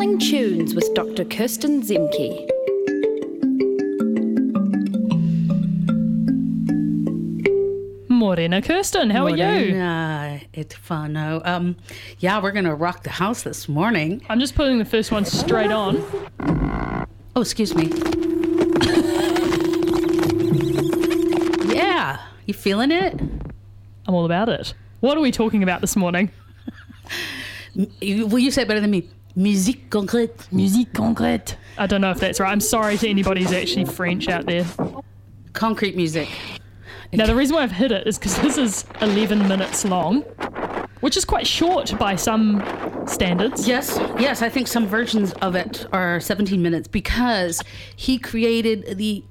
Smelling Tunes with Dr. Kirsten Zemke. Morena, Kirsten, how are you? It's fun. Yeah, we're going to rock the house this morning. I'm just putting the first one straight on. Oh, excuse me. Yeah, you feeling it? I'm all about it. What are we talking about this morning? Will you say it better than me? Musique concrète. Musique concrète. I don't know if that's right. I'm sorry to anybody who's actually French out there. Concrete music. Now, the reason why I've hit it is because this is 11 minutes long, which is quite short by some standards. Yes, I think some versions of it are 17 minutes because he created the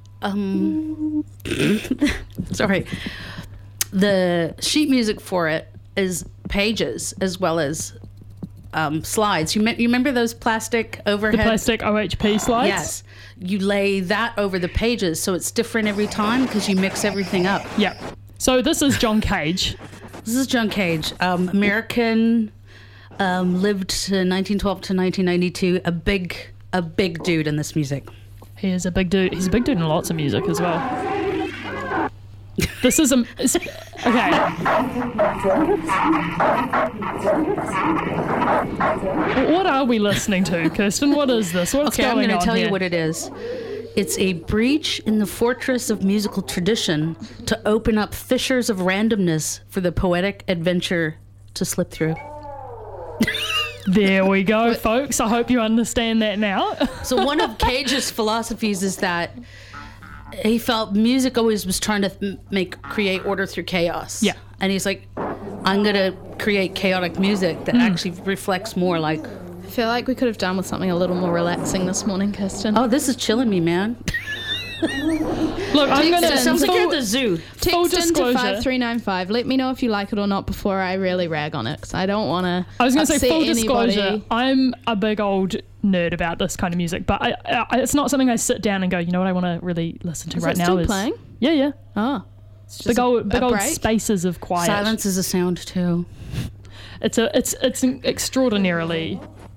sorry, the sheet music for it is pages as well as slides. You remember those plastic overhead? The plastic OHP slides? Yes. You lay that over the pages so it's different every time because you mix everything up. Yeah. So this is John Cage. This is John Cage, American, lived to 1912 to 1992, a big dude in this music. He is a big dude. He's a big dude in lots of music as well. This is okay. What are we listening to, Kirsten? What is this? What's going on here? I'm going to tell you what it is. It's a breach in the fortress of musical tradition to open up fissures of randomness for the poetic adventure to slip through. There we go, folks. I hope you understand that now. So one of Cage's philosophies is that he felt music always was trying to create order through chaos. Yeah. And he's like, I'm going to create chaotic music that actually reflects more like... I feel like we could have done with something a little more relaxing this morning, Kirsten. Oh, this is chilling me, man. Look, I'm going to... Sounds like you're at the zoo. Text into 5395. Let me know if you like it or not before I really rag on it, because I don't want to I was going to say, full anybody. disclosure, I'm a big old nerd about this kind of music, but I it's not something I sit down and go, you know what I want to really listen to right now still is... playing? Yeah. Oh. Big old break? spaces of quiet. Silence is a sound, too. It's an extraordinarily...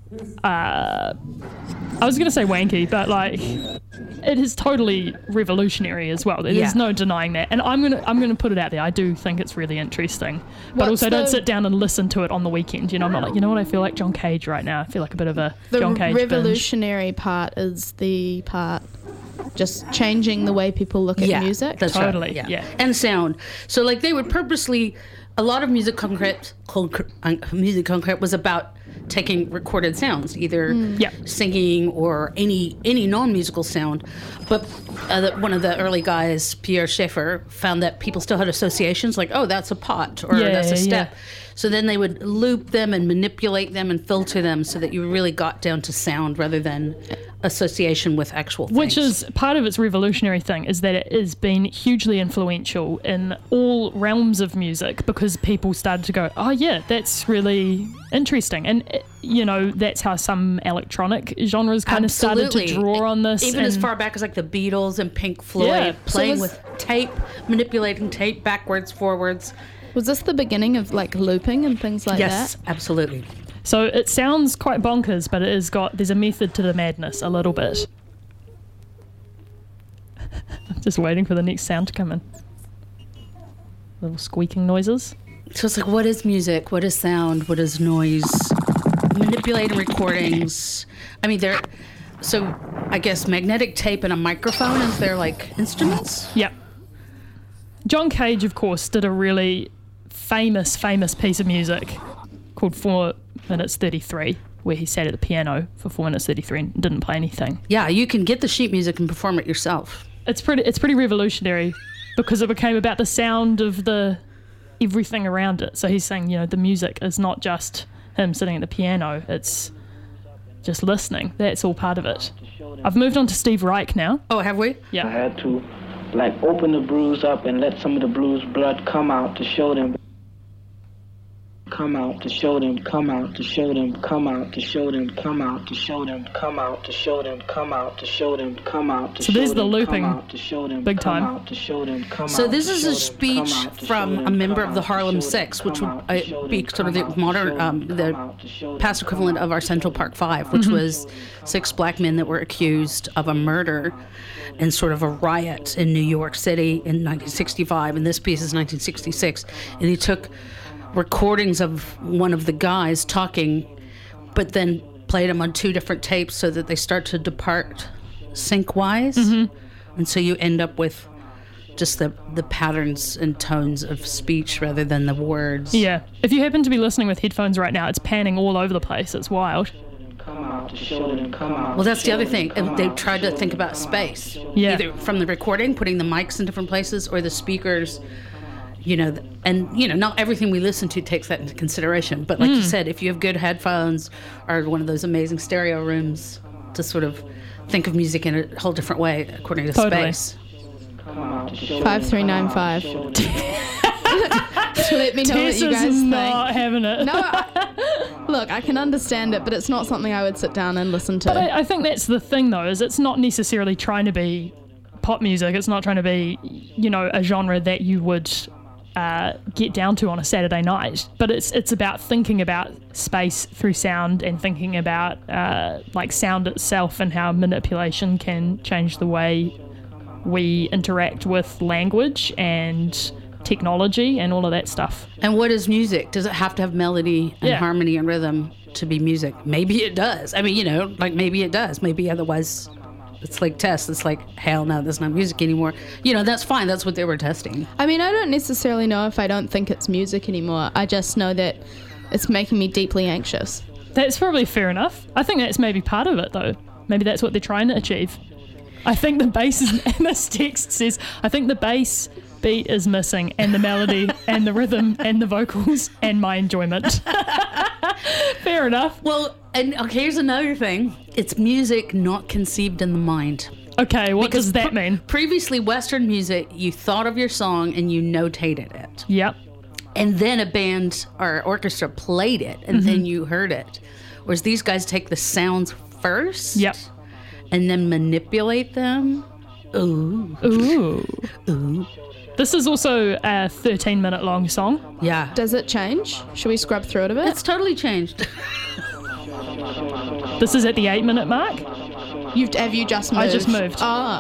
I was going to say wanky, but like it is totally revolutionary as well. There's no denying that, and I'm gonna put it out there. I do think it's really interesting, but also don't sit down and listen to it on the weekend. You know, I'm not like, you know what, I feel like John Cage right now. I feel like a bit of a John Cage. The revolutionary part is the part just changing the way people look at music. That's totally, right. Yeah, and sound. So like they would purposely. A lot of musique concrète was about taking recorded sounds, either singing or any non-musical sound. But one of the early guys, Pierre Schaeffer, found that people still had associations like, oh, that's a pot or that's a step. Yeah. So then they would loop them and manipulate them and filter them so that you really got down to sound rather than association with actual things. Which is part of its revolutionary thing, is that it has been hugely influential in all realms of music because people started to go, oh yeah, that's really interesting. And that's how some electronic genres kind of started to draw on this. Even as far back as like the Beatles and Pink Floyd, playing with tape, manipulating tape backwards, forwards. Was this the beginning of like looping and things like that? Yes, absolutely. So it sounds quite bonkers, but there's a method to the madness a little bit. I'm just waiting for the next sound to come in. Little squeaking noises. So it's like, what is music? What is sound? What is noise? Manipulating recordings. I mean, so I guess magnetic tape and a microphone, is there like instruments? Yeah. John Cage, of course, did a really famous piece of music called 4 minutes 33, where he sat at the piano for 4 minutes 33 and didn't play anything. Yeah, you can get the sheet music and perform it yourself. It's pretty revolutionary because it became about the sound of the everything around it. So he's saying, the music is not just him sitting at the piano, it's just listening. That's all part of it. I've moved on to Steve Reich now. Oh, have we? Yeah. I had to open the bruise up and let some of the bruised blood come out to show them come out to show them, come out to show them, come out to show them, come out to show them, come out to show them, come out to show them, come out to show them. So there's the looping, big time. So this is a speech from a member of the Harlem Six, which would be sort of the modern, the past equivalent of our Central Park Five, which was 6 black men that were accused of a murder and sort of a riot in New York City in 1965, and this piece is 1966, and he took recordings of one of the guys talking, but then played them on 2 different tapes so that they start to depart sync-wise, and so you end up with just the patterns and tones of speech rather than the words. Yeah. If you happen to be listening with headphones right now, it's panning all over the place. It's wild. Well, that's the other thing. They tried to think about space. Yeah. Either from the recording, putting the mics in different places, or the speakers, not everything we listen to takes that into consideration. But like you said, if you have good headphones or one of those amazing stereo rooms to sort of think of music in a whole different way according to space. 5395. Let me know Tess what you guys is think. not having it. No, look, I can understand it, but it's not something I would sit down and listen to. But I think that's the thing, though, is it's not necessarily trying to be pop music. It's not trying to be, a genre that you would get down to on a Saturday night. But it's about thinking about space through sound and thinking about sound itself and how manipulation can change the way we interact with language and technology and all of that stuff. And what is music? Does it have to have melody and harmony and rhythm to be music? Maybe it does. I mean, maybe it does. Maybe otherwise it's like tests. It's like, hell no, that's not music anymore. That's fine. That's what they were testing. I mean, I don't necessarily know if I don't think it's music anymore. I just know that it's making me deeply anxious. That's probably fair enough. I think that's maybe part of it, though. Maybe that's what they're trying to achieve. I think the bass is, and this text says, I think the bass beat is missing, and the melody and the rhythm and the vocals and my enjoyment. Fair enough. Well, and here's another thing. It's music not conceived in the mind. Okay, what does that mean? Previously, Western music, you thought of your song and you notated it. Yep. And then a band or orchestra played it, and then you heard it. Whereas these guys take the sounds first. Yep. And then manipulate them. Ooh. Ooh. Ooh. This is also a 13-minute long song. Yeah. Does it change? Should we scrub through it a bit? It's totally changed. This is at the 8-minute mark. Have you just moved? I just moved.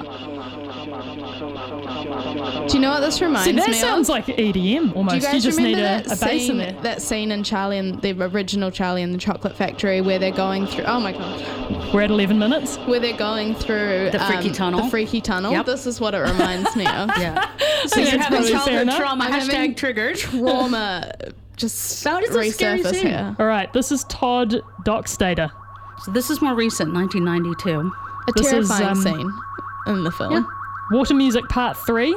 Do you know what this reminds me of? That sounds like EDM almost. Do you guys just remember need a bass in there. That scene in Charlie and the original Charlie and the Chocolate Factory where they're going through... Oh my God. We're at 11 minutes. Where they're going through... The freaky tunnel. The freaky tunnel. Yep. This is what it reminds me of. Yeah. So you're having childhood trauma. I'm having Hashtag triggered. Trauma just That is a scary resurface scene. here. All right, this is Todd Dockstader. So this is more recent, 1992. A This is, terrifying scene in the film. Yeah. Water Music Part 3.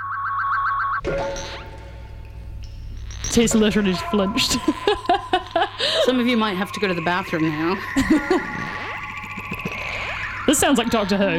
Tess literally just flinched. Some of you might have to go to the bathroom now. This sounds like Doctor Who.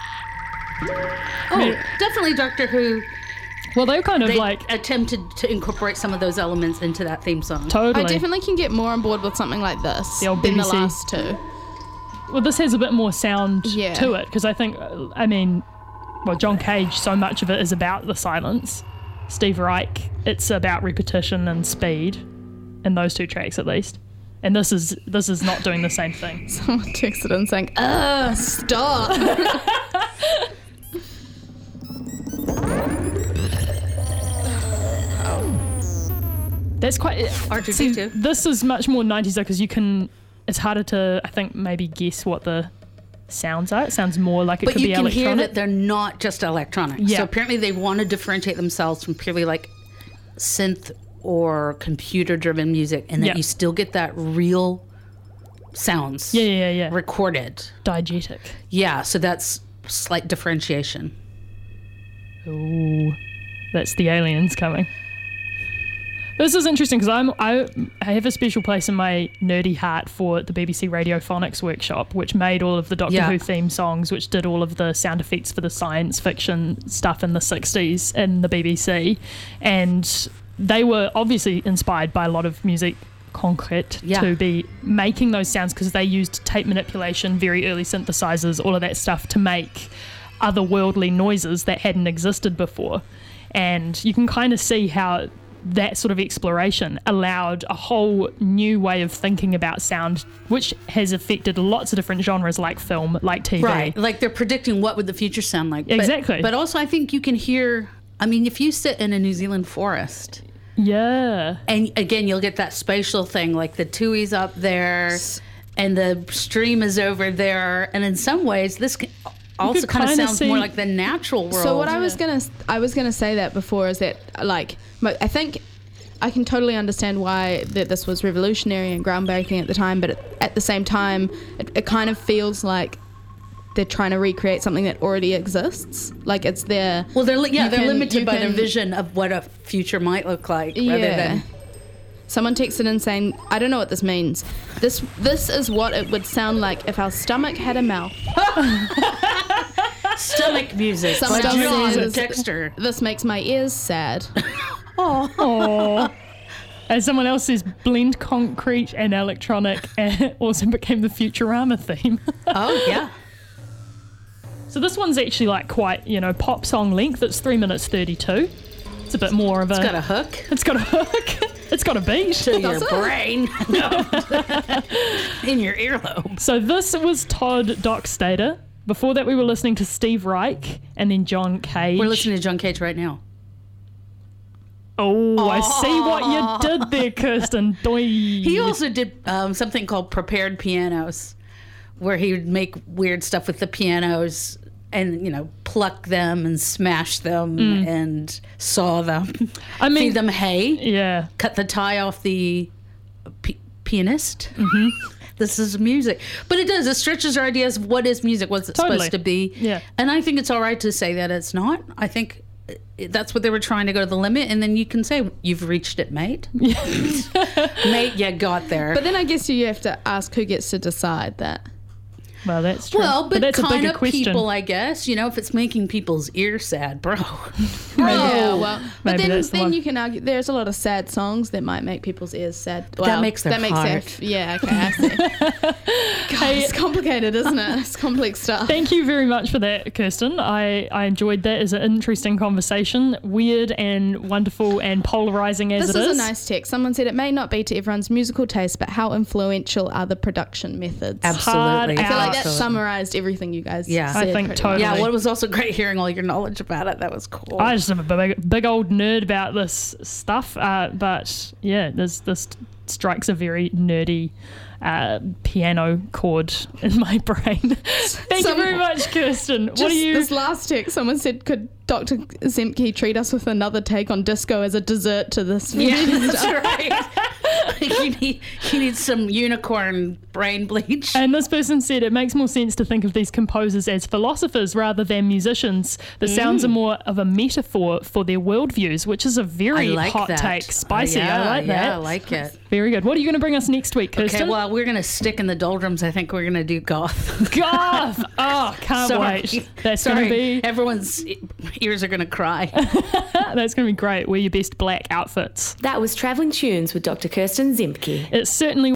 Oh, definitely Doctor Who. Well, they kind of They like... attempted to incorporate some of those elements into that theme song. Totally. I definitely can get more on board with something like this The old than the BBC. last two. Well, this has a bit more sound Yeah. to it, because I think, John Cage, so much of it is about the silence. Steve Reich, it's about repetition and speed, in those two tracks at least. And this is not doing the same thing. Someone texted in saying, stop. That's quite... R2D2. See, this is much more 90s though, because it's harder to, I think, maybe guess what the sounds are. It sounds more like it But could you be can electronic. hear that they're not just electronic. Yeah. So apparently they want to differentiate themselves from purely like synth or computer-driven music, and that Yeah. you still get that real sounds Yeah. recorded. Diegetic. Yeah, so that's slight differentiation. Ooh, that's the aliens coming. This is interesting because I have a special place in my nerdy heart for the BBC Radiophonics Workshop, which made all of the Doctor Who theme songs, which did all of the sound effects for the science fiction stuff in the 60s in the BBC. And they were obviously inspired by a lot of music concrete Yeah. to be making those sounds, because they used tape manipulation, very early synthesizers, all of that stuff to make otherworldly noises that hadn't existed before. And you can kind of see how that sort of exploration allowed a whole new way of thinking about sound, which has affected lots of different genres like film, like TV. Right. Like they're predicting what would the future sound like. Exactly. But also I think you can hear, I mean, if you sit in a New Zealand forest, Yeah. and again, you'll get that spatial thing, like the tui's up there and the stream is over there. And in some ways, this also could kind of kinda sounds see- more like the natural world. So what I was gonna say that before is that, like, I think I can totally understand why that this was revolutionary and groundbreaking at the time, but at the same time, it kind of feels like they're trying to recreate something that already exists. Like it's their Well, they're can- limited you by their can- vision of what a future might look like, rather than Someone texted in saying, "I don't know what this means. This is what it would sound like if our stomach had a mouth." stomach music. Someone by John says, Dexter. "This makes my ears sad." Oh. As someone else says, blend concrete and electronic also became the Futurama theme. Oh yeah. So this one's actually like quite, pop song length. It's 3 minutes 32. It's a bit more of a... It's got a hook It's got a hook. It's got a beat. to your brain. No. In your earlobe. So this was Todd Dockstader. Before that, we were listening to Steve Reich and then John Cage. We're listening to John Cage right now. Oh, I see what you did there, Kirsten. Doi. He also did something called Prepared Pianos, where he would make weird stuff with the pianos and, pluck them and smash them and saw them. I mean, feed them hay, yeah. cut the tie off the pianist. Mm-hmm. This is music. But it does. It stretches our ideas of what is music, what's it Totally. supposed to be. Yeah. And I think it's all right to say that it's not. I think that's what they were trying to go to the limit. And then you can say, you've reached it, mate. Mate, you got there. But then I guess you have to ask who gets to decide that. Well, that's true. Well, but that's a kind bigger of question. people, I guess. If it's making people's ears sad, bro. Yeah, well, but Maybe that's the then one. you can argue there's a lot of sad songs that might make people's ears sad. That makes their heart. Their, yeah, okay, I see. God, it's complicated, isn't it? It's complex stuff. Thank you very much for that, Kirsten. I enjoyed that as an interesting conversation. Weird and wonderful and polarizing as This it is is. a nice text. Someone said it may not be to everyone's musical taste, but how influential are the production methods? Absolutely. I feel like that Absolutely. summarized everything you guys Yeah. said. I think pretty totally. well. Yeah, well, it was also great hearing all your knowledge about it. That was cool. I just am a big old nerd about this stuff, but yeah, this strikes a very nerdy piano chord in my brain. Thank you very much, Kirsten. What Just are you? this last text, someone said, could Dr. Zemke treat us with another take on disco as a dessert to this? Yeah, that's right. you need some unicorn brain bleach. And this person said it makes more sense to think of these composers as philosophers rather than musicians. The sounds are more of a metaphor for their worldviews, which is a very I like hot that. take. Spicy. Yeah, I like that. Yeah, I like it. Very good. What are you going to bring us next week, Kirsten? Okay, well, we're going to stick in the doldrums. I think we're going to do goth. Goth! Oh, can't Sorry. wait. That's Sorry. going to be Everyone's ears are going to cry. that's going to be great. Wear your best black outfits. That was Travelling Tunes with Dr. Kirsten Zemke. It certainly